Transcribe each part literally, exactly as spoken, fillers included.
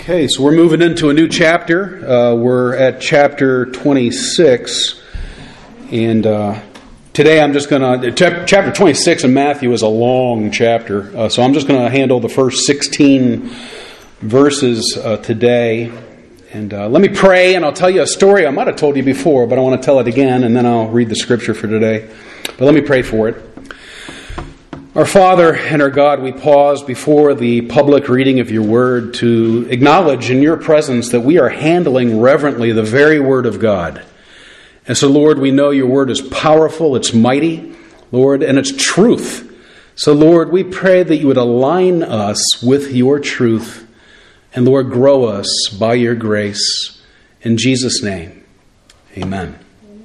Okay, so we're moving into a new chapter. Uh, we're at chapter twenty-six, and uh, today I'm just going to... Chapter twenty-six in Matthew is a long chapter, uh, so I'm just going to handle the first sixteen verses uh, today. And uh, let me pray, and I'll tell you a story I might have told you before, but I want to tell it again, and then I'll read the scripture for today. But let me pray for it. Our Father and our God, we pause before the public reading of your word to acknowledge in your presence that we are handling reverently the very word of God. And so, Lord, we know your word is powerful, it's mighty, Lord, and it's truth. So, Lord, we pray that you would align us with your truth, and, Lord, grow us by your grace. In Jesus' name, amen.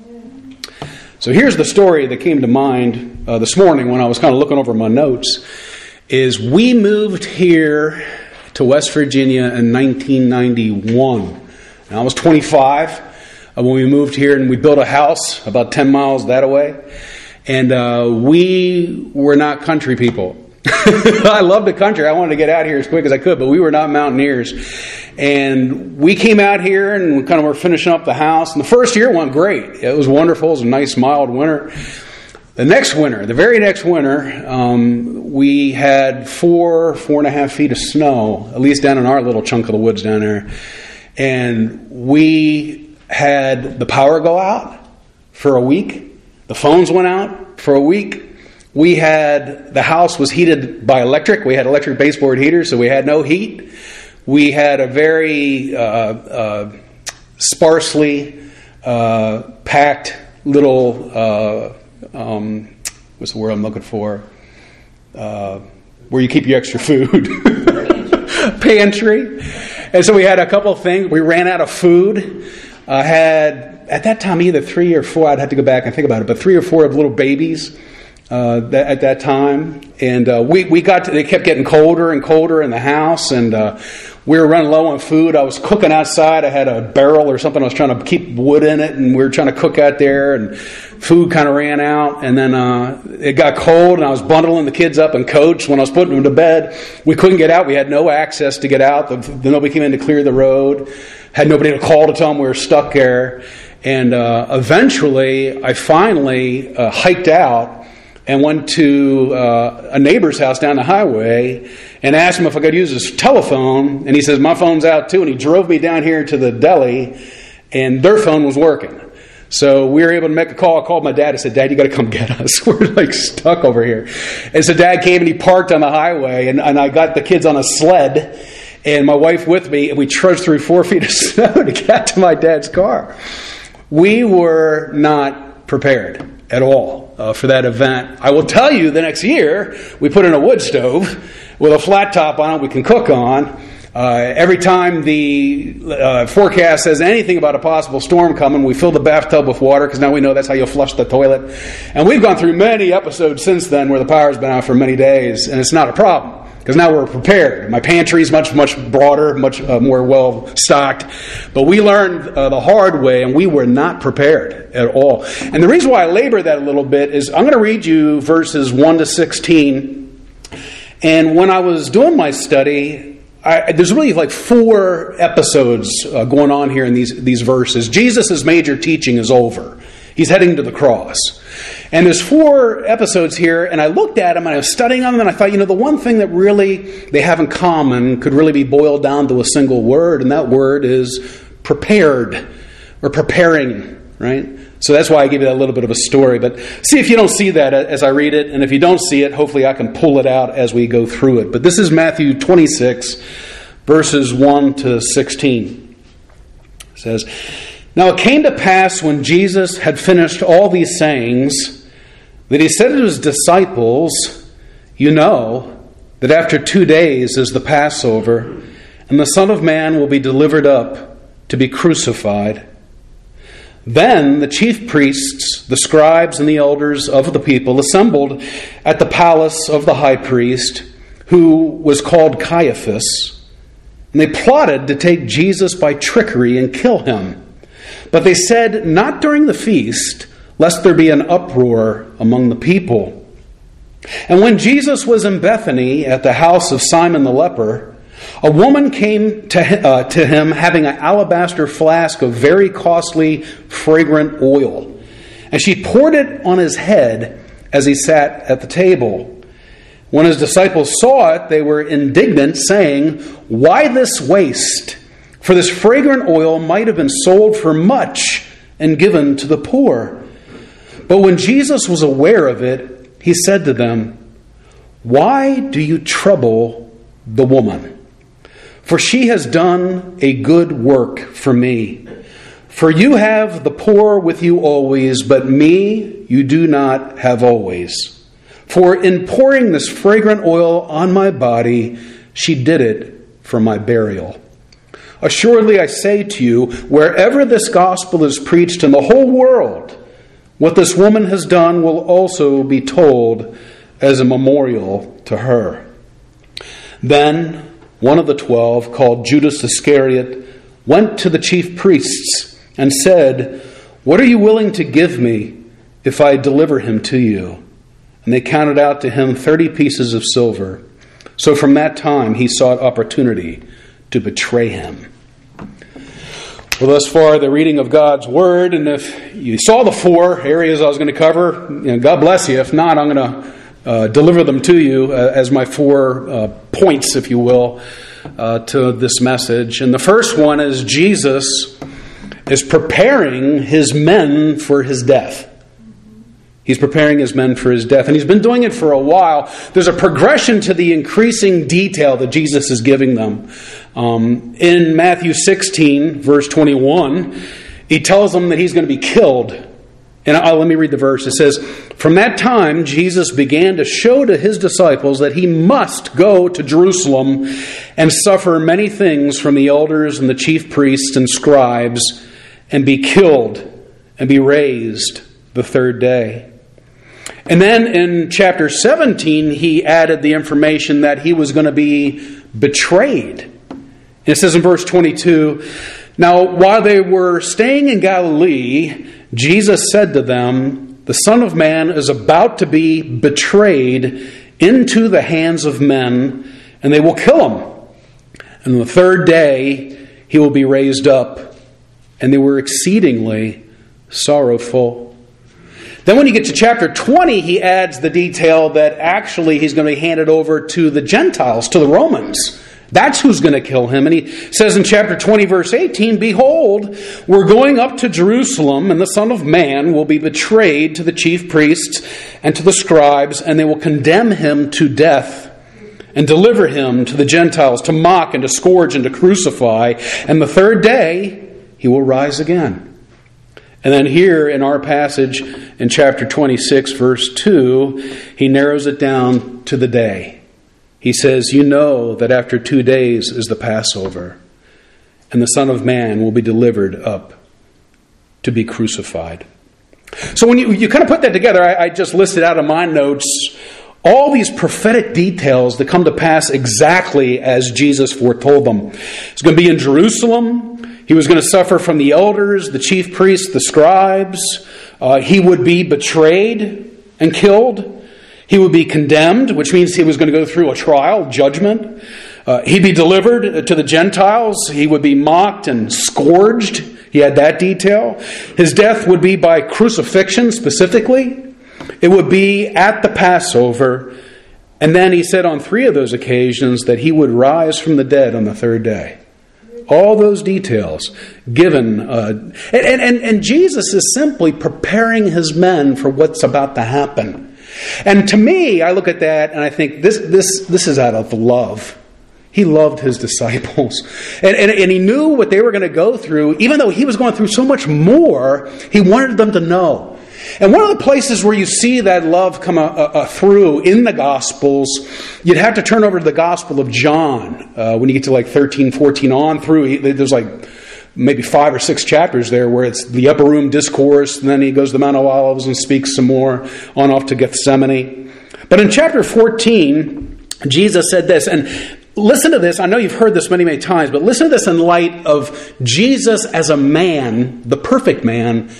So here's the story that came to mind uh, this morning when I was kind of looking over my notes, is we moved here to West Virginia in nineteen ninety-one. And I was twenty-five uh, when we moved here, and we built a house about ten miles that way. And uh, we were not country people. I loved the country. I wanted to get out here as quick as I could, but we were not mountaineers. And we came out here and we kind of were finishing up the house. And the first year went great. It was wonderful. It was a nice, mild winter. The next winter, the very next winter, um, we had four, four and a half feet of snow, at least down in our little chunk of the woods down there. And we had the power go out for a week. The phones went out for a week. We had, the house was heated by electric. We had electric baseboard heaters, so we had no heat. We had a very uh, uh, sparsely uh, packed little, uh, um, what's the word I'm looking for? Uh, where you keep your extra food. Pantry. And so we had a couple of things. We ran out of food. I had, at that time, either three or four, I'd have to go back and think about it, but three or four of little babies. Uh, that, at that time, and uh, we we got to, they kept getting colder and colder in the house, and uh, we were running low on food. I was cooking outside. I had a barrel or something. I was trying to keep wood in it, and we were trying to cook out there, and food kind of ran out. And then uh, it got cold, and I was bundling the kids up in coats. When I was putting them to bed, we couldn't get out. We had no access to get out. The, the, nobody came in to clear the road. Had nobody to call to tell them we were stuck there. And uh, eventually, I finally uh, hiked out and went to uh, a neighbor's house down the highway and asked him if I could use his telephone. And he says, my phone's out too. And he drove me down here to the deli, and their phone was working. So we were able to make a call. I called my dad. I said, Dad, you got to come get us. We're like stuck over here. And so Dad came and he parked on the highway, and, and I got the kids on a sled and my wife with me, and we trudged through four feet of snow to get to my dad's car. We were not prepared at all uh, for that event. I will tell you, the next year, we put in a wood stove with a flat top on it we can cook on. Uh, every time the uh, forecast says anything about a possible storm coming, we fill the bathtub with water, because now we know that's how you'll flush the toilet. And we've gone through many episodes since then where the power's been out for many days, and it's not a problem, because now we're prepared. My pantry is much, much broader, much uh, more well-stocked. But we learned uh, the hard way, and we were not prepared at all. And the reason why I labor that a little bit is I'm going to read you verses one to sixteen. And when I was doing my study, I, there's really like four episodes uh, going on here in these, these verses. Jesus' major teaching is over. He's heading to the cross. And there's four episodes here, and I looked at them, and I was studying them, and I thought, you know, the one thing that really they have in common could really be boiled down to a single word, and that word is prepared, or preparing, right? So that's why I give you that little bit of a story. But see if you don't see that as I read it, and if you don't see it, hopefully I can pull it out as we go through it. But this is Matthew twenty-six, verses one to sixteen. It says, Now it came to pass when Jesus had finished all these sayings, that he said to his disciples, You know that after two days is the Passover, and the Son of Man will be delivered up to be crucified. Then the chief priests, the scribes, and the elders of the people assembled at the palace of the high priest, who was called Caiaphas, and they plotted to take Jesus by trickery and kill him. But they said, Not during the feast, lest there be an uproar among the people. And when Jesus was in Bethany at the house of Simon the leper, A woman came to, uh, to him having an alabaster flask of very costly, fragrant oil. And she poured it on his head as he sat at the table. When his disciples saw it, they were indignant, saying, "Why this waste? For this fragrant oil might have been sold for much and given to the poor." But when Jesus was aware of it, he said to them, "Why do you trouble the woman? For she has done a good work for me. For you have the poor with you always, but me you do not have always. For in pouring this fragrant oil on my body, she did it for my burial. Assuredly I say to you, wherever this gospel is preached in the whole world, what this woman has done will also be told as a memorial to her." Then one of the twelve, called Judas Iscariot, went to the chief priests and said, "What are you willing to give me if I deliver him to you?" And they counted out to him thirty pieces of silver. So from that time he sought opportunity to betray him. Well, thus far, the reading of God's Word. And if you saw the four areas I was going to cover, you know, God bless you. If not, I'm going to uh, deliver them to you uh, as my four uh, points, if you will, uh, to this message. And the first one is Jesus is preparing his men for his death. He's preparing his men for his death. And he's been doing it for a while. There's a progression to the increasing detail that Jesus is giving them. Um, in Matthew sixteen, verse twenty-one, he tells them that he's going to be killed. And uh, let me read the verse. It says, "From that time, Jesus began to show to his disciples that he must go to Jerusalem and suffer many things from the elders and the chief priests and scribes and be killed and be raised the third day." And then in chapter seventeen, he added the information that he was going to be betrayed. And it says in verse twenty-two, "Now while they were staying in Galilee, Jesus said to them, 'The Son of Man is about to be betrayed into the hands of men, and they will kill him. And on the third day he will be raised up.' And they were exceedingly sorrowful." Then when you get to chapter twenty, he adds the detail that actually he's going to be handed over to the Gentiles, to the Romans. That's who's going to kill him. And he says in chapter twenty, verse eighteen, "Behold, we're going up to Jerusalem, and the Son of Man will be betrayed to the chief priests and to the scribes, and they will condemn him to death and deliver him to the Gentiles to mock and to scourge and to crucify. And the third day he will rise again." And then here in our passage in chapter twenty-six, verse two, he narrows it down to the day. He says, "You know that after two days is the Passover, and the Son of Man will be delivered up to be crucified." So when you, you kind of put that together, I, I just listed out in my notes all these prophetic details that come to pass exactly as Jesus foretold them. It's going to be in Jerusalem. He was going to suffer from the elders, the chief priests, the scribes. Uh, he would be betrayed and killed. He would be condemned, which means he was going to go through a trial, judgment. Uh, he'd be delivered to the Gentiles. He would be mocked and scourged. He had that detail. His death would be by crucifixion specifically. It would be at the Passover. And then he said on three of those occasions that he would rise from the dead on the third day. All those details given. Uh, and, and, and Jesus is simply preparing his men for what's about to happen. And to me, I look at that and I think this this this is out of love. He loved his disciples. And, and, and he knew what they were going to go through. Even though he was going through so much more, he wanted them to know. And one of the places where you see that love come uh, uh, through in the Gospels, you'd have to turn over to the Gospel of John. Uh, when you get to like thirteen, fourteen on through, he, there's like maybe five or six chapters there where it's the upper room discourse, and then he goes to the Mount of Olives and speaks some more on off to Gethsemane. But in chapter fourteen, Jesus said this, and listen to this. I know you've heard this many, many times, but listen to this in light of Jesus as a man, the perfect man,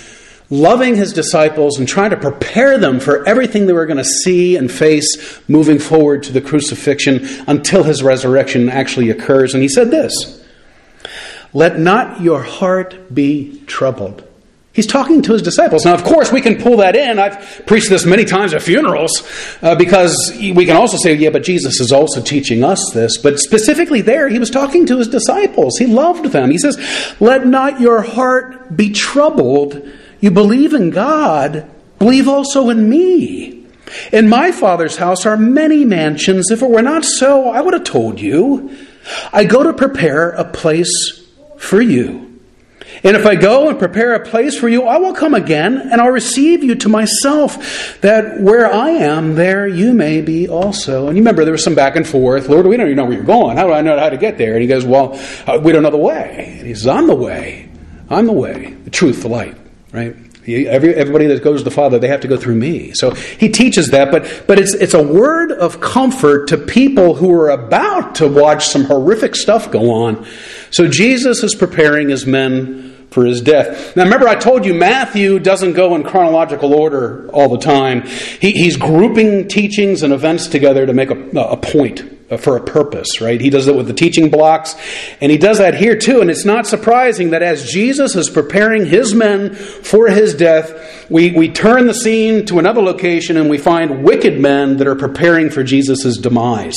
loving his disciples and trying to prepare them for everything they were going to see and face moving forward to the crucifixion until his resurrection actually occurs. And he said this, "Let not your heart be troubled." He's talking to his disciples. Now, of course, we can pull that in. I've preached this many times at funerals uh, because we can also say, yeah, but Jesus is also teaching us this. But specifically there, he was talking to his disciples. He loved them. He says, "Let not your heart be troubled. You believe in God, believe also in me. In my Father's house are many mansions. If it were not so, I would have told you. I go to prepare a place for you. And if I go and prepare a place for you, I will come again, and I'll receive you to myself, that where I am, there you may be also." And you remember there was some back and forth. "Lord, we don't even know where you're going. How do I know how to get there?" And he goes, "Well, uh, we don't know the way." And he says, "I'm the way. I'm the way, the truth, the light." Right? He, every, everybody that goes to the Father, they have to go through me. So he teaches that, but but it's it's a word of comfort to people who are about to watch some horrific stuff go on. So Jesus is preparing his men for his death. Now remember, I told you Matthew doesn't go in chronological order all the time. He, he's grouping teachings and events together to make a, a point for a purpose, right? He does it with the teaching blocks, and he does that here too. And it's not surprising that as Jesus is preparing his men for his death, we, we turn the scene to another location and we find wicked men that are preparing for Jesus' demise.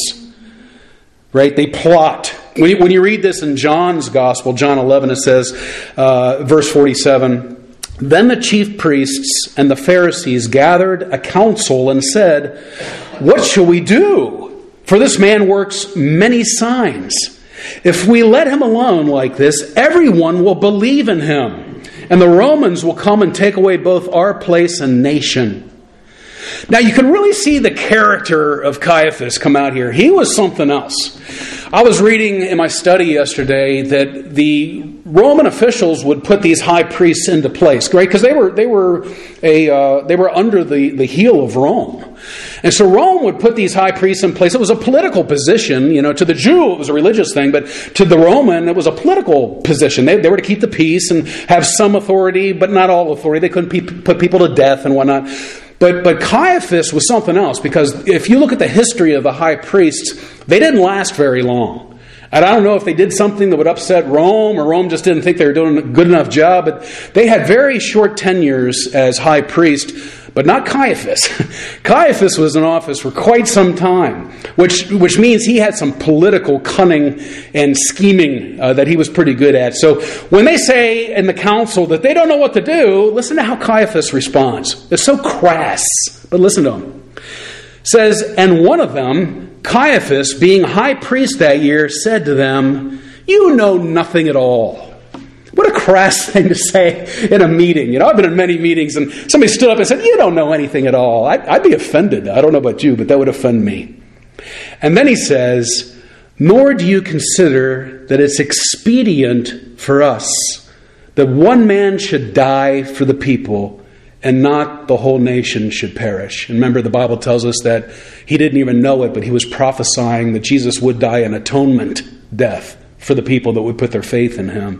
Right? They plot. When you, when you read this in John's Gospel, John eleven, it says, uh, verse forty-seven, "Then the chief priests and the Pharisees gathered a council and said, 'What shall we do? For this man works many signs. If we let him alone like this, everyone will believe in him, and the Romans will come and take away both our place and nation.'" Now you can really see the character of Caiaphas come out here. He was something else. I was reading in my study yesterday that the Roman officials would put these high priests into place, right? Because they were they were a uh, they were under the, the heel of Rome, and so Rome would put these high priests in place. It was a political position, you know. To the Jew, it was a religious thing, but to the Roman, it was a political position. They, they were to keep the peace and have some authority, but not all authority. They couldn't pe- put people to death and whatnot. But but Caiaphas was something else, because if you look at the history of the high priests, they didn't last very long. And I don't know if they did something that would upset Rome, or Rome just didn't think they were doing a good enough job, but they had very short tenures as high priest, but not Caiaphas. Caiaphas was in office for quite some time, which which means he had some political cunning and scheming uh, that he was pretty good at. So when they say in the council that they don't know what to do, listen to how Caiaphas responds. It's so crass, but listen to him. It says, "And one of them, Caiaphas, being high priest that year, said to them, 'You know nothing at all.'" What a crass thing to say in a meeting. You know, I've been in many meetings and somebody stood up and said, "You don't know anything at all." I'd, I'd be offended. I don't know about you, but that would offend me. And then he says, "Nor do you consider that it's expedient for us that one man should die for the people, and not the whole nation should perish." And remember, the Bible tells us that he didn't even know it, but he was prophesying that Jesus would die an atonement death for the people that would put their faith in him.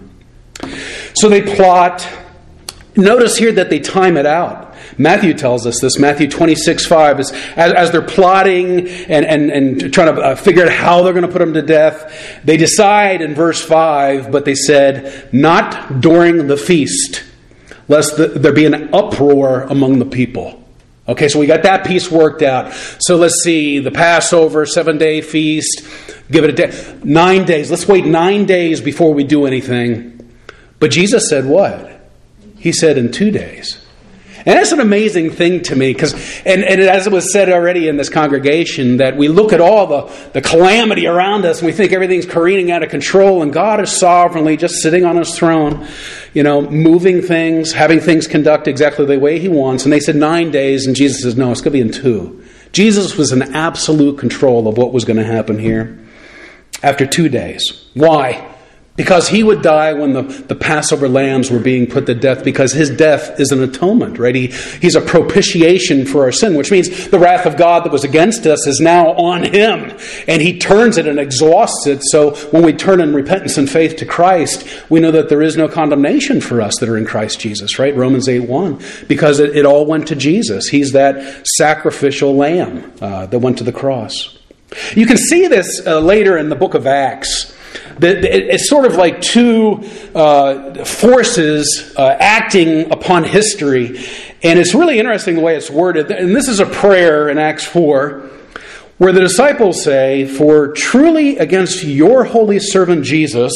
So they plot. Notice here that they time it out. Matthew tells us this. Matthew twenty-six five is as, as they're plotting and, and, and trying to uh, figure out how they're going to put him to death, they decide in verse five, but they said, "Not during the feast, lest the, there be an uproar among the people." Okay, so we got that piece worked out. So let's see, the Passover, seven-day feast, give it a day. Nine days. Let's wait nine days before we do anything. But Jesus said what? He said in two days. And that's an amazing thing to me, because, and, and as it was said already in this congregation, that we look at all the, the calamity around us and we think everything's careening out of control, and God is sovereignly just sitting on his throne, you know, moving things, having things conduct exactly the way he wants. And they said nine days, and Jesus says, no, it's going to be in two. Jesus was in absolute control of what was going to happen here after two days. Why? Because he would die when the, the Passover lambs were being put to death, because his death is an atonement, right? He, he's a propitiation for our sin, which means the wrath of God that was against us is now on him. And he turns it and exhausts it. So when we turn in repentance and faith to Christ, we know that there is no condemnation for us that are in Christ Jesus, right? Romans eight one. Because it, it all went to Jesus. He's that sacrificial lamb uh, that went to the cross. You can see this uh, later in the book of Acts. It's sort of like two uh, forces uh, acting upon history. And it's really interesting the way it's worded. And this is a prayer in Acts four, where the disciples say, "For truly against your holy servant Jesus,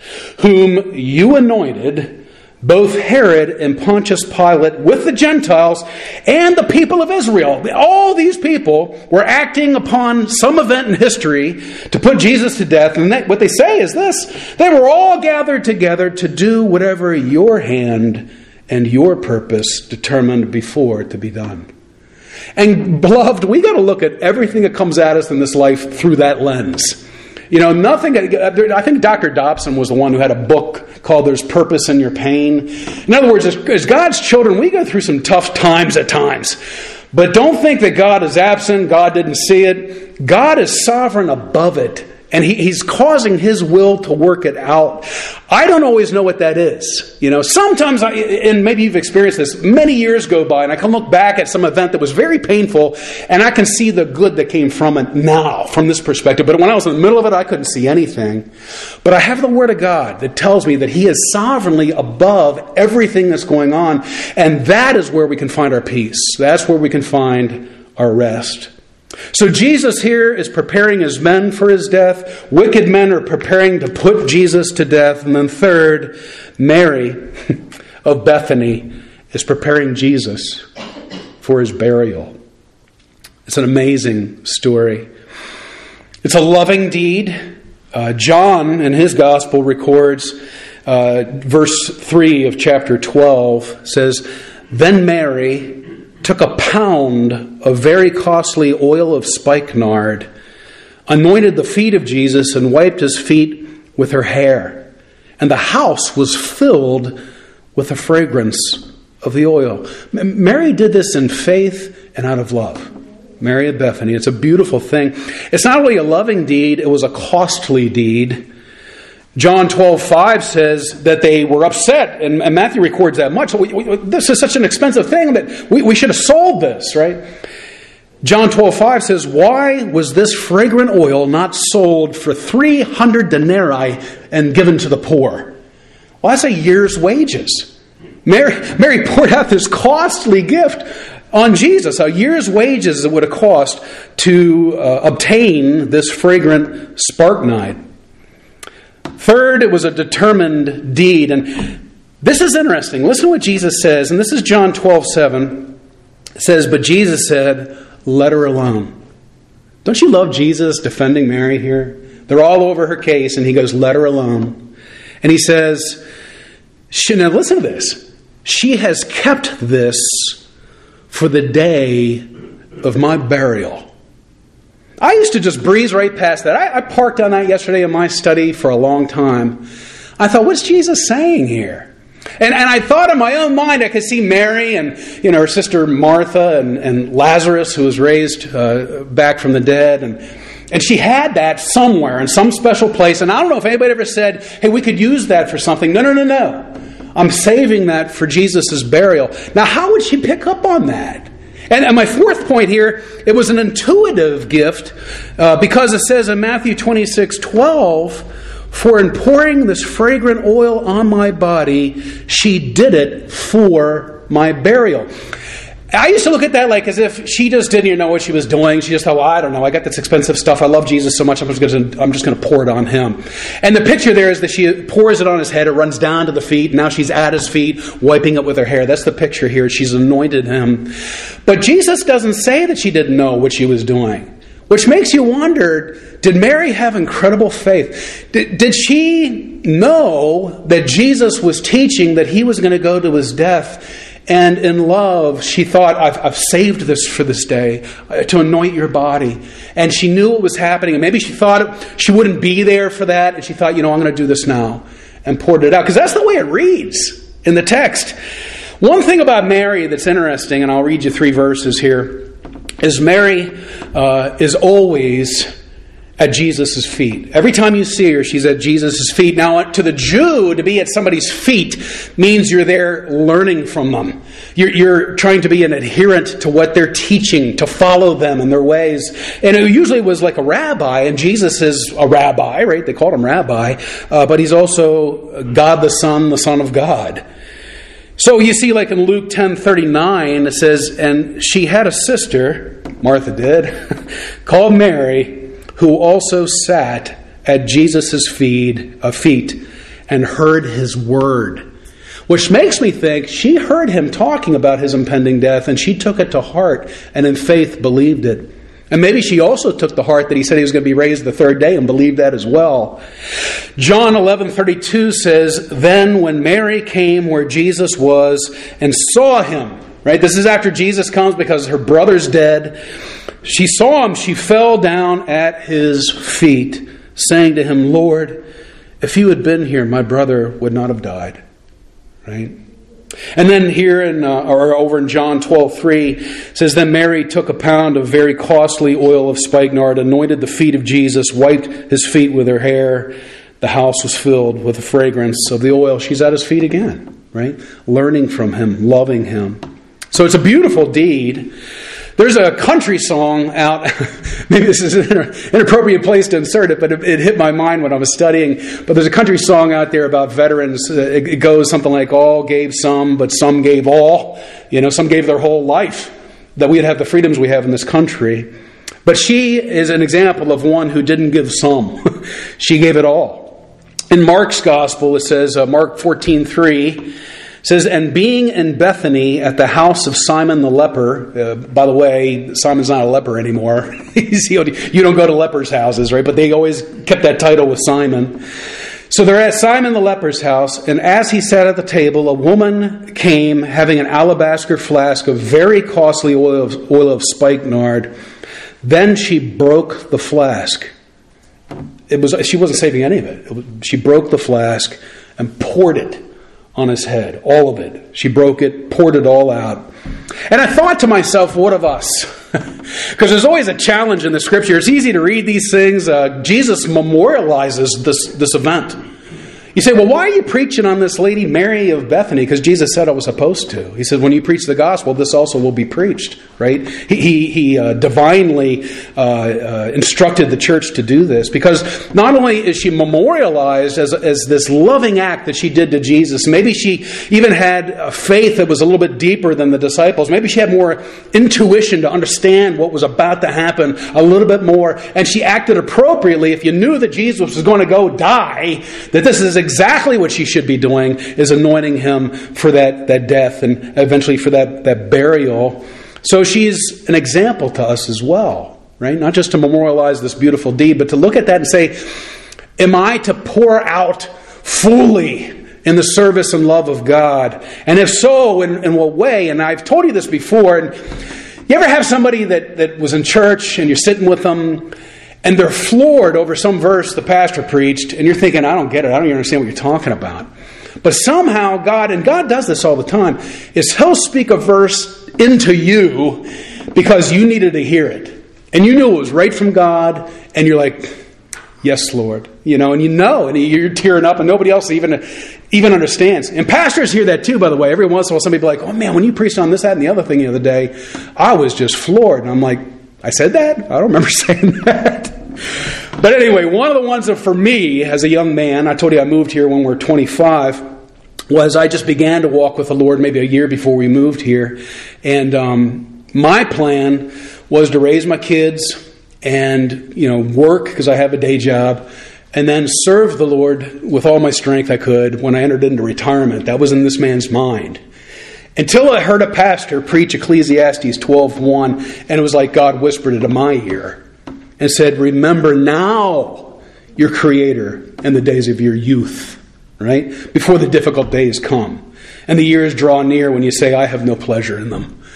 whom you anointed, both Herod and Pontius Pilate with the Gentiles and the people of Israel." All these people were acting upon some event in history to put Jesus to death. And they, what they say is this: they were all gathered together to do whatever your hand and your purpose determined before to be done. And beloved, we got to look at everything that comes at us in this life through that lens. You know, nothing, I think Doctor Dobson was the one who had a book called There's Purpose in Your Pain. In other words, as, as God's children, we go through some tough times at times. But don't think that God is absent, God didn't see it. God is sovereign above it. And he, He's causing His will to work it out. I don't always know what that is. You know, sometimes, I, and maybe you've experienced this, many years go by and I can look back at some event that was very painful and I can see the good that came from it now, from this perspective. But when I was in the middle of it, I couldn't see anything. But I have the Word of God that tells me that He is sovereignly above everything that's going on. And that is where we can find our peace. That's where we can find our rest. So Jesus here is preparing his men for his death. Wicked men are preparing to put Jesus to death. And then third, Mary of Bethany is preparing Jesus for his burial. It's an amazing story. It's a loving deed. Uh, John in his gospel records, uh, verse three of chapter twelve says, "Then Mary took a pound of very costly oil of spikenard, anointed the feet of Jesus, and wiped his feet with her hair. And the house was filled with the fragrance of the oil." Mary did this in faith and out of love. Mary of Bethany. It's a beautiful thing. It's not only a loving deed, it was a costly deed. John twelve five says that they were upset, and, and Matthew records that much. We, we, this is such an expensive thing that we, we should have sold this, right? John twelve five says, "Why was this fragrant oil not sold for three hundred denarii and given to the poor?" Well, that's a year's wages. Mary, Mary poured out this costly gift on Jesus, a year's wages it would have cost to uh, obtain this fragrant spikenard. Third, it was a determined deed. And this is interesting. Listen to what Jesus says. And this is John twelve seven. It says, "But Jesus said, 'Let her alone.'" Don't you love Jesus defending Mary here? They're all over her case, and he goes, "Let her alone." And he says, she, now listen to this. "She has kept this for the day of my burial." I used to just breeze right past that. I, I parked on that yesterday in my study for a long time. I thought, what's Jesus saying here? And, and I thought in my own mind, I could see Mary and you know her sister Martha and, and Lazarus, who was raised uh, back from the dead. And, and she had that somewhere in some special place. And I don't know if anybody ever said, hey, we could use that for something. No, no, no, no. I'm saving that for Jesus' burial. Now, how would she pick up on that? And, and my fourth point here, it was an intuitive gift uh, because it says in Matthew twenty-six twelve, "For in pouring this fragrant oil on my body, she did it for my burial." I used to look at that like as if she just didn't even know what she was doing. She just thought, well, I don't know. I got this expensive stuff. I love Jesus so much. I'm just going to, I'm just going to pour it on him. And the picture there is that she pours it on his head. It runs down to the feet. Now she's at his feet, wiping it with her hair. That's the picture here. She's anointed him. But Jesus doesn't say that she didn't know what she was doing. Which makes you wonder, did Mary have incredible faith? Did, did she know that Jesus was teaching that he was going to go to his death? And in love, she thought, I've, I've saved this for this day, uh, to anoint your body. And she knew what was happening. And maybe she thought she wouldn't be there for that. And she thought, you know, I'm going to do this now. and poured it out. Because that's the way it reads in the text. One thing about Mary that's interesting, and I'll read you three verses here, is Mary uh, is always at Jesus' feet. Every time you see her, she's at Jesus' feet. Now, to the Jew, to be at somebody's feet means you're there learning from them. You're, you're trying to be an adherent to what they're teaching, to follow them in their ways. And it usually was like a rabbi, and Jesus is a rabbi, right? They called him rabbi. Uh, but he's also God the Son, the Son of God. So you see, like in Luke ten thirty-nine, it says, and she had a sister, Martha did, called Mary, who also sat at Jesus' feet, uh, feet and heard his word. Which makes me think she heard him talking about his impending death, and she took it to heart and in faith believed it. And maybe she also took to heart that he said he was going to be raised the third day and believed that as well. John eleven thirty-two says, then when Mary came where Jesus was and saw him, right? This is after Jesus comes because her brother's dead. She saw him, she fell down at his feet, saying to him, Lord, if you had been here, my brother would not have died. Right? And then here in, uh, or over in John twelve three, it says, then Mary took a pound of very costly oil of spikenard, anointed the feet of Jesus, wiped his feet with her hair. The house was filled with the fragrance of the oil. She's at his feet again, right? Learning from him, loving him. So it's a beautiful deed. There's a country song out, maybe this is an inappropriate place to insert it, but it, it hit my mind when I was studying. But there's a country song out there about veterans. It, it goes something like, all gave some, but some gave all. You know, some gave their whole life that we'd have the freedoms we have in this country. But she is an example of one who didn't give some. She gave it all. In Mark's gospel, it says, uh, Mark fourteen three, says, and being in Bethany at the house of Simon the leper, uh, by the way, Simon's not a leper anymore. He's healed. You don't go to lepers' houses, right? But they always kept that title with Simon. So they're at Simon the leper's house, and as he sat at the table, a woman came having an alabaster flask of very costly oil of, oil of spikenard. Then she broke the flask. It was she wasn't saving any of it. it was, she broke the flask and poured it on his head, all of it. She broke it, poured it all out. And I thought to myself, what of us? Because there's always a challenge in the Scripture. It's easy to read these things. Uh, Jesus memorializes this, this event. You say, well, why are you preaching on this lady Mary of Bethany? Because Jesus said I was supposed to. He said, when you preach the gospel, this also will be preached, right? He he, he uh, divinely uh, uh, instructed the church to do this. Because not only is she memorialized as, as this loving act that she did to Jesus, maybe she even had a faith that was a little bit deeper than the disciples. Maybe she had more intuition to understand what was about to happen a little bit more. And she acted appropriately. If you knew that Jesus was going to go die, that this is exactly what she should be doing, is anointing him for that, that death and eventually for that, that burial. So she's an example to us as well, right? Not just to memorialize this beautiful deed, but to look at that and say, am I to pour out fully in the service and love of God? And if so, in, in what way? And I've told you this before. And you ever have somebody that, that was in church and you're sitting with them and they're floored over some verse the pastor preached, and you're thinking, I don't get it. I don't even understand what you're talking about. But somehow God, and God does this all the time, is He'll speak a verse into you because you needed to hear it. And you knew it was right from God, and you're like, yes, Lord. You know, and you know, and you're tearing up, and nobody else even, even understands. And pastors hear that too, by the way. Every once in a while, somebody will be like, oh man, when you preached on this, that, and the other thing the other day, I was just floored. And I'm like, I said that? I don't remember saying that. But anyway, one of the ones that for me as a young man, I told you I moved here when we were twenty-five, was I just began to walk with the Lord maybe a year before we moved here. And um, my plan was to raise my kids and, you know, work because I have a day job, and then serve the Lord with all my strength I could when I entered into retirement. That was in this man's mind. Until I heard a pastor preach Ecclesiastes twelve one, and it was like God whispered it in my ear and said, remember now your Creator in the days of your youth, right? Before the difficult days come and the years draw near when you say, I have no pleasure in them.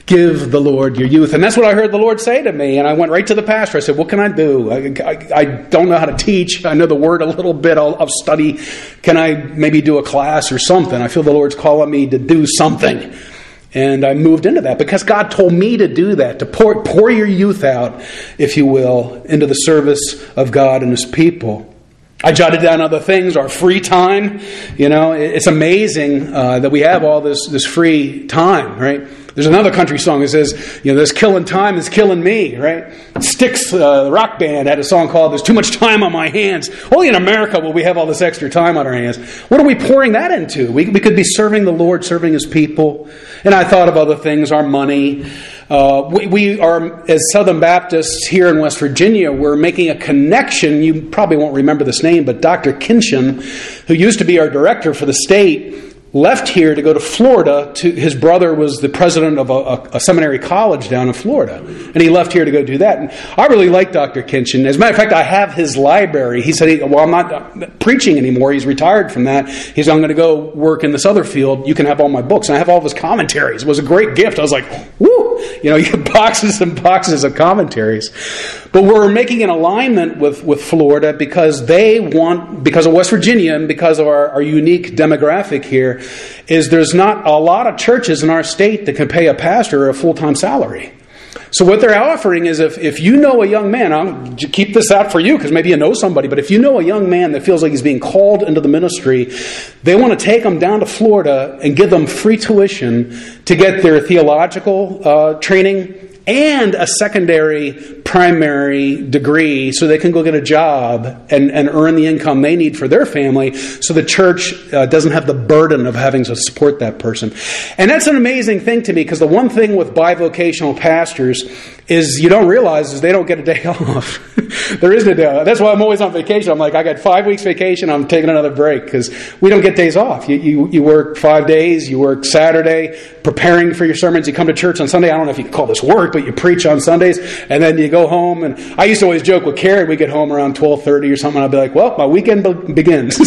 give the Lord your youth. And that's what I heard the Lord say to me. And I went right to the pastor. I said, what can I do? I, I, I don't know how to teach. I know the word a little bit. I'll, I'll study. Can I maybe do a class or something? I feel the Lord's calling me to do something. And I moved into that because God told me to do that, to pour, pour your youth out, if you will, into the service of God and His people. I jotted down other things, our free time. You know, it's amazing uh, that we have all this, this free time, right? There's another country song that says, you know, this killing time is killing me, right? Styx, uh, the rock band, had a song called There's Too Much Time on My Hands. Only in America will we have all this extra time on our hands. What are we pouring that into? We, we could be serving the Lord, serving His people. And I thought of other things, our money. Uh, we, we are, as Southern Baptists here in West Virginia, we're making a connection. You probably won't remember this name, but Doctor Kinchin, who used to be our director for the state, left here to go to Florida. To, his brother was the president of a, a, a seminary college down in Florida. And he left here to go do that. And I really like Doctor Kinchin. As a matter of fact, I have his library. He said, he, well, I'm not preaching anymore. He's retired from that. He said, I'm going to go work in this other field. You can have all my books. And I have all of his commentaries. It was a great gift. I was like, woo! You know, you get boxes and boxes of commentaries. But we're making an alignment with, with Florida because they want, because of West Virginia and because of our, our unique demographic here, is there's not a lot of churches in our state that can pay a pastor a full-time salary. So what they're offering is if, if you know a young man, I'll keep this out for you because maybe you know somebody, but if you know a young man that feels like he's being called into the ministry, they want to take them down to Florida and give them free tuition to get their theological uh, training and a secondary primary degree so they can go get a job and, and earn the income they need for their family so the church uh, doesn't have the burden of having to support that person. And that's an amazing thing to me because the one thing with bivocational pastors is you don't realize is they don't get a day off. There isn't a day off. That's why I'm always on vacation. I'm like, I got five weeks vacation. I'm taking another break because we don't get days off. You, you, you work five days. You work Saturday preparing for your sermons. You come to church on Sunday. I don't know if you can call this work, but you preach on Sundays, and then you go home. And I used to always joke with Karen, we get home around twelve thirty or something, and I'd be like, well, my weekend be- begins.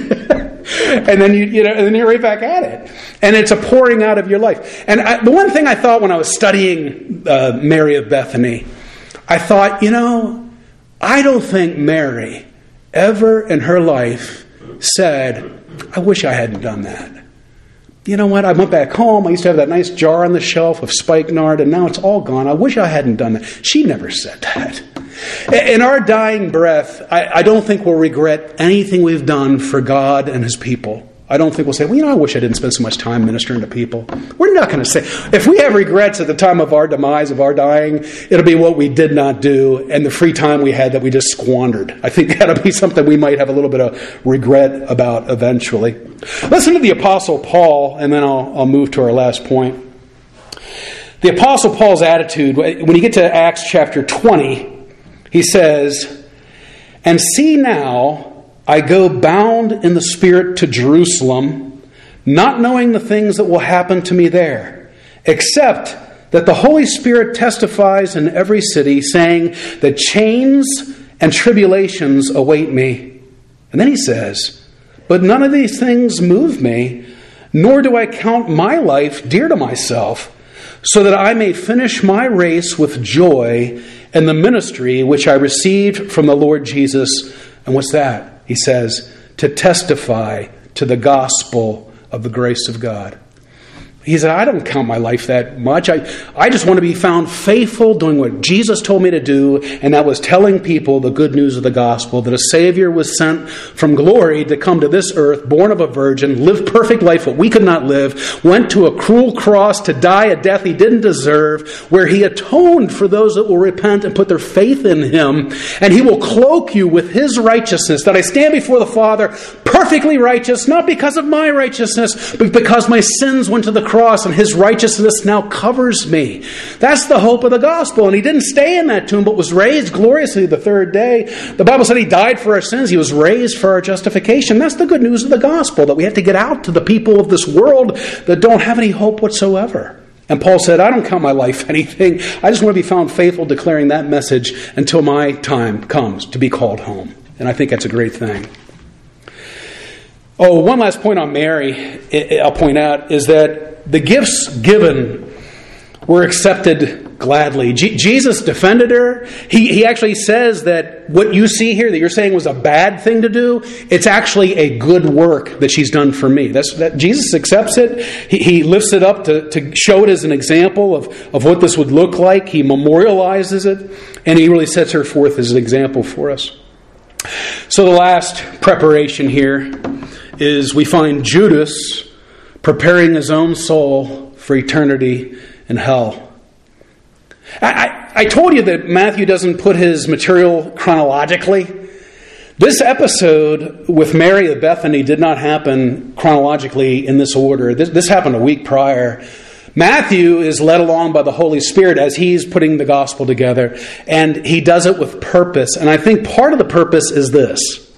And then you, you know, and then you're right back at it. And it's a pouring out of your life. And I, the one thing I thought when I was studying uh, Mary of Bethany, I thought, you know, I don't think Mary ever in her life said, I wish I hadn't done that. You know what? I went back home. I used to have that nice jar on the shelf of spikenard, and now it's all gone. I wish I hadn't done that. She never said that. In our dying breath, I, I don't think we'll regret anything we've done for God and His people. I don't think we'll say, well, you know, I wish I didn't spend so much time ministering to people. We're not going to say, if we have regrets at the time of our demise, of our dying, it'll be what we did not do and the free time we had that we just squandered. I think that'll be something we might have a little bit of regret about eventually. Listen to the Apostle Paul, and then I'll, I'll move to our last point. The Apostle Paul's attitude, when you get to Acts chapter twenty, he says, and see now, I go bound in the Spirit to Jerusalem, not knowing the things that will happen to me there, except that the Holy Spirit testifies in every city, saying that chains and tribulations await me. And then he says, but none of these things move me, nor do I count my life dear to myself, so that I may finish my race with joy in the ministry which I received from the Lord Jesus. And what's that? He says, to testify to the gospel of the grace of God. He said, I don't count my life that much. I, I just want to be found faithful doing what Jesus told me to do, and that was telling people the good news of the gospel, that a Savior was sent from glory to come to this earth, born of a virgin, lived perfect life that we could not live, went to a cruel cross to die a death he didn't deserve, where he atoned for those that will repent and put their faith in him, and he will cloak you with his righteousness, that I stand before the Father perfectly righteous, not because of my righteousness, but because my sins went to the cross. Cross and his righteousness now covers me. That's the hope of the gospel. And he didn't stay in that tomb, but was raised gloriously the third day. The Bible said he died for our sins. He was raised for our justification. That's the good news of the gospel, that we have to get out to the people of this world that don't have any hope whatsoever. And Paul said, I don't count my life anything. I just want to be found faithful declaring that message until my time comes to be called home. And I think that's a great thing. Oh, one last point on Mary I'll point out is that the gifts given were accepted gladly. G- Jesus defended her. He, he actually says that what you see here that you're saying was a bad thing to do, it's actually a good work that she's done for me. That's that Jesus accepts it. He, he lifts it up to, to show it as an example of, of what this would look like. He memorializes it, and he really sets her forth as an example for us. So the last preparation here is we find Judas preparing his own soul for eternity in hell. I, I, I told you that Matthew doesn't put his material chronologically. This episode with Mary of Bethany did not happen chronologically in this order. This, this happened a week prior. Matthew is led along by the Holy Spirit as he's putting the gospel together, and he does it with purpose. And I think part of the purpose is this.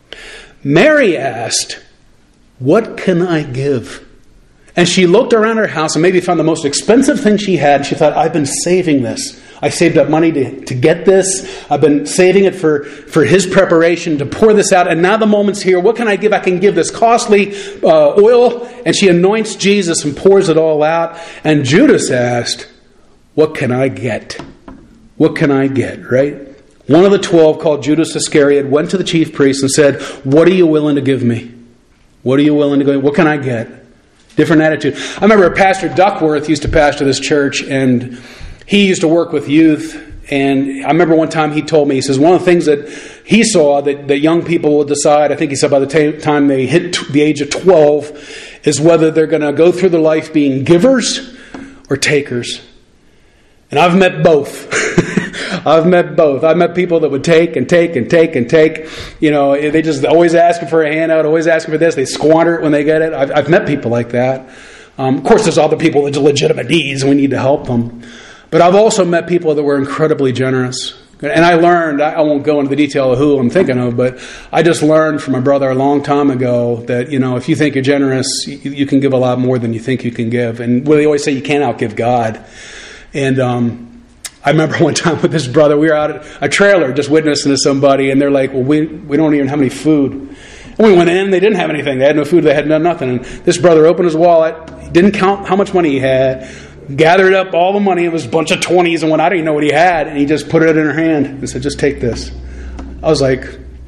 Mary asked, "What can I give?" And she looked around her house and maybe found the most expensive thing she had. She thought, I've been saving this. I saved up money to, to get this. I've been saving it for, for his preparation to pour this out. And now the moment's here. What can I give? I can give this costly uh, oil. And she anoints Jesus and pours it all out. And Judas asked, what can I get? What can I get, right? One of the twelve, called Judas Iscariot, went to the chief priests and said, what are you willing to give me? What are you willing to give? What can I get? Different attitude. I remember Pastor Duckworth used to pastor this church, and he used to work with youth. And I remember one time he told me, he says, one of the things that he saw that, that young people will decide, I think he said by the t- time they hit t- the age of twelve, is whether they're going to go through their life being givers or takers. And I've met both. I've met both. I've met people that would take and take and take and take. You know, they just always asking for a handout, always asking for this. They squander it when they get it. I've, I've met people like that. Um, of course, there's other people with legitimate needs, and we need to help them. But I've also met people that were incredibly generous. And I learned, I won't go into the detail of who I'm thinking of, but I just learned from my brother a long time ago that, you know, if you think you're generous, you, you can give a lot more than you think you can give. And what they always say, you can't outgive God. And um, I remember one time with this brother, we were out at a trailer just witnessing to somebody, and they're like, well, we, we don't even have any food. And we went in, they didn't have anything. They had no food, they had no nothing. And this brother opened his wallet, didn't count how much money he had, gathered up all the money. It was a bunch of twenties and went, I didn't even know what he had. And he just put it in her hand and said, just take this. I was like,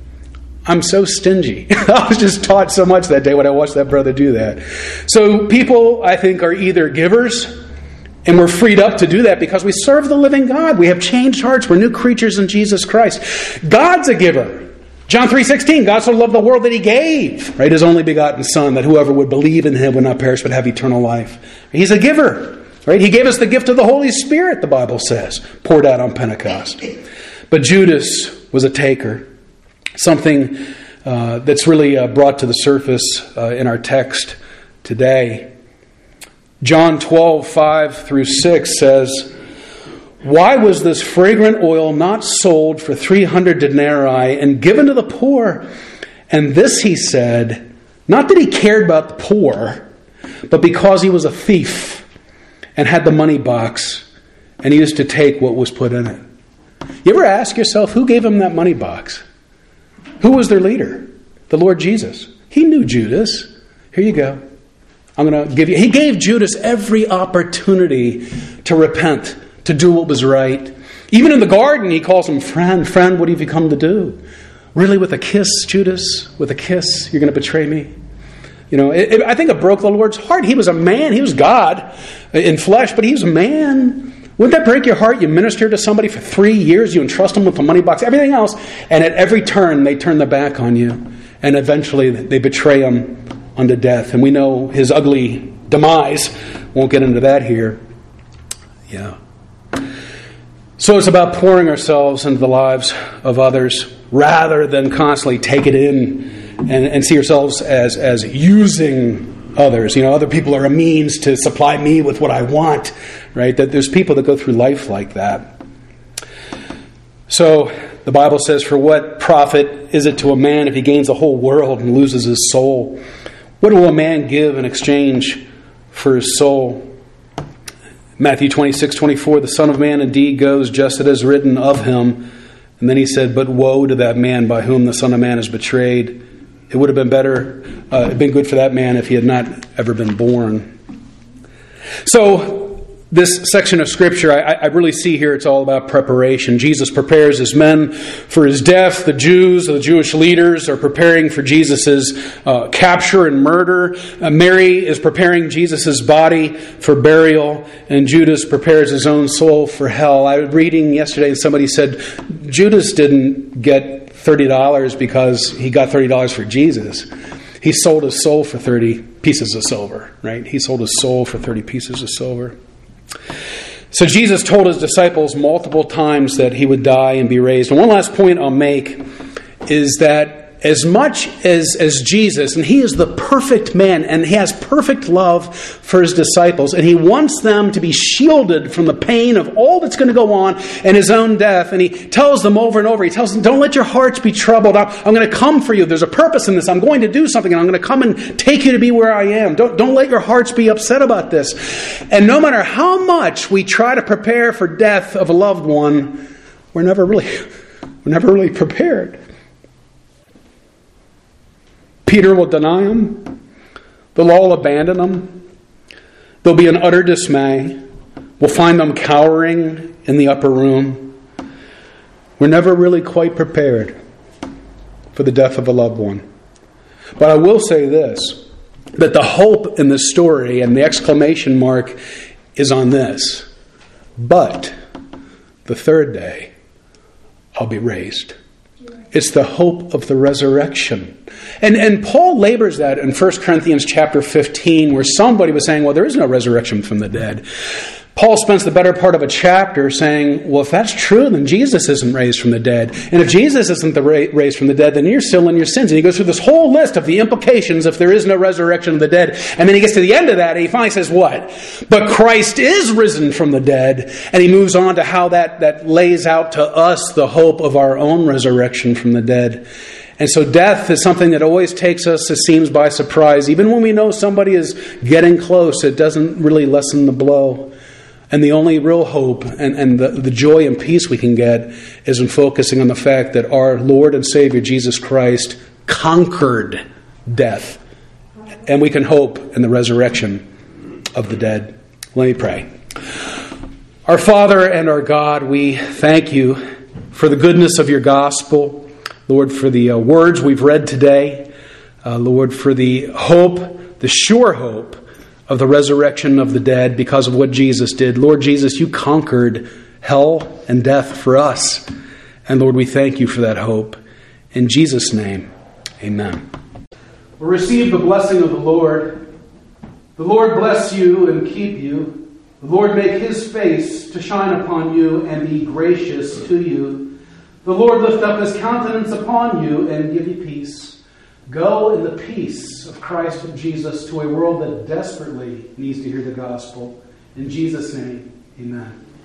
I'm so stingy. I was just taught so much that day when I watched that brother do that. So people, I think, are either givers, and we're freed up to do that because we serve the living God. We have changed hearts. We're new creatures in Jesus Christ. God's a giver. John three sixteen, God so loved the world that he gave, right, his only begotten Son, that whoever would believe in him would not perish but have eternal life. He's a giver, right? He gave us the gift of the Holy Spirit, the Bible says, poured out on Pentecost. But Judas was a taker, something uh, that's really uh, brought to the surface uh, in our text today. John twelve, five through six says, why was this fragrant oil not sold for three hundred denarii and given to the poor? And this he said, not that he cared about the poor, but because he was a thief and had the money box, and he used to take what was put in it. You ever ask yourself, who gave him that money box? Who was their leader? The Lord Jesus. He knew Judas. Here you go. I'm going to give you... He gave Judas every opportunity to repent, to do what was right. Even in the garden, he calls him friend. Friend, what have you come to do? Really, with a kiss, Judas? With a kiss, you're going to betray me? You know, it, it, I think it broke the Lord's heart. He was a man. He was God in flesh, but he was a man. Wouldn't that break your heart? You minister to somebody for three years. You entrust them with the money box, everything else. And at every turn, they turn their back on you. And eventually, they betray him unto death. And we know his ugly demise. Won't get into that here. Yeah. So it's about pouring ourselves into the lives of others rather than constantly take it in and, and see ourselves as, as using others. You know, other people are a means to supply me with what I want, right? That there's people that go through life like that. So the Bible says, for what profit is it to a man if he gains the whole world and loses his soul? What will a man give in exchange for his soul? Matthew twenty-six, twenty-four, the Son of Man indeed goes just as it is written of him. And then he said, but woe to that man by whom the Son of Man is betrayed. It would have been better, uh, been good for that man if he had not ever been born. So This section of Scripture, I, I really see here it's all about preparation. Jesus prepares his men for his death. The Jews, the Jewish leaders, are preparing for Jesus' uh, capture and murder. Uh, Mary is preparing Jesus' body for burial. And Judas prepares his own soul for hell. I was reading yesterday and somebody said Judas didn't get thirty dollars because he got thirty dollars for Jesus. He sold his soul for thirty pieces of silver, right? He sold his soul for thirty pieces of silver. So Jesus told his disciples multiple times that he would die and be raised. And one last point I'll make is that as much as, as Jesus, and he is the perfect man, and he has perfect love for his disciples, and he wants them to be shielded from the pain of all that's going to go on and his own death. And he tells them over and over, he tells them, don't let your hearts be troubled. I'm, I'm going to come for you. There's a purpose in this. I'm going to do something, and I'm going to come and take you to be where I am. Don't, don't let your hearts be upset about this. And no matter how much we try to prepare for death of a loved one, we're never really, we're never really prepared. Peter will deny him. They'll all abandon him. There'll be an utter dismay. We'll find them cowering in the upper room. We're never really quite prepared for the death of a loved one. But I will say this, that the hope in this story and the exclamation mark is on this. But the third day, I'll be raised. It's the hope of the resurrection. And and Paul labors that in First Corinthians chapter fifteen, where somebody was saying, well, there is no resurrection from the dead. Paul spends the better part of a chapter saying, well, if that's true, then Jesus isn't raised from the dead. And if Jesus isn't the ra- raised from the dead, then you're still in your sins. And he goes through this whole list of the implications if there is no resurrection of the dead. And then he gets to the end of that and he finally says what? But Christ is risen from the dead. And he moves on to how that, that lays out to us the hope of our own resurrection from the dead. And so death is something that always takes us, it seems, by surprise. Even when we know somebody is getting close, it doesn't really lessen the blow. And the only real hope and, and the, the joy and peace we can get is in focusing on the fact that our Lord and Savior, Jesus Christ, conquered death. And we can hope in the resurrection of the dead. Let me pray. Our Father and our God, we thank you for the goodness of your gospel. Lord, for the uh, words we've read today. Uh, Lord, for the hope, the sure hope of the resurrection of the dead because of what Jesus did. Lord Jesus, you conquered hell and death for us. And Lord, we thank you for that hope. In Jesus' name, amen. We'll receive the blessing of the Lord. The Lord bless you and keep you. The Lord make his face to shine upon you and be gracious to you. The Lord lift up his countenance upon you and give you peace. Go in the peace of Christ and Jesus to a world that desperately needs to hear the gospel. In Jesus' name, amen.